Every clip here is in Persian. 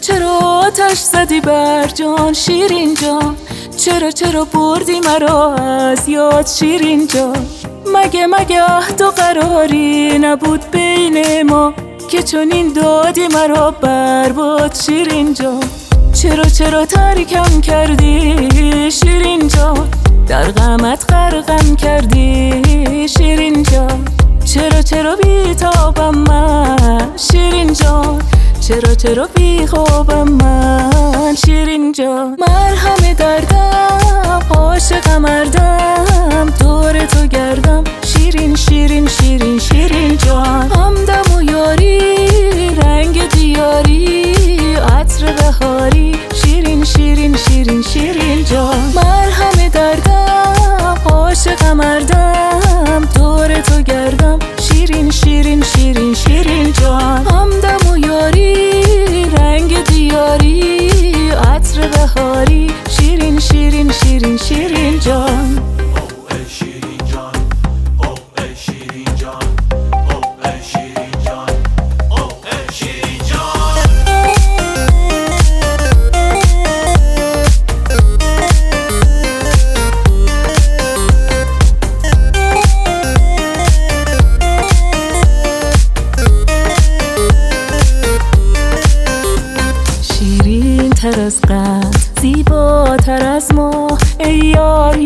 چرا آتش زدی بر جان شیرین جان؟ چرا بردی مرا از یاد شیرین جان؟ مگه عهد و قراری نبود بین ما که چنین دادی مرا برباد شیرین جان؟ چرا ترکم کردی شیرین جان؟ در غمت غرقم کردی شیرین جان؟ چرا بیتابم من شیرین جان؟ چرا بیخوابم من شیرین جان؟ مرهم دردم عاشق مردم دور تو گردم شیرین جان؟ همدم و یاری رنگ دیاری عطر بهاری شیرین جان؟ مرهم دردم عاشق مردم دور تو گردم شیرین جان؟ همدم و یاری رنگ دیاری عطر بهاری شیرین جان؟ تر از قد زیباتر از ماه ای یار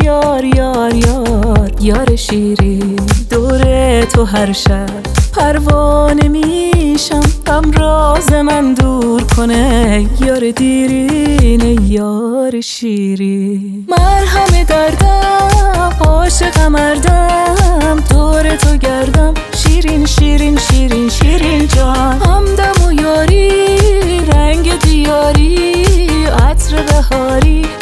یار شیرین، دور تو هر شب پروانه میشم غم راز من دور کنه یار دیرین ای یار شیرین. مرهم دردم عاشق مردم دور تو گردم شیرین جان؟ همدم و یاری رنگ دیاری عطر بهاری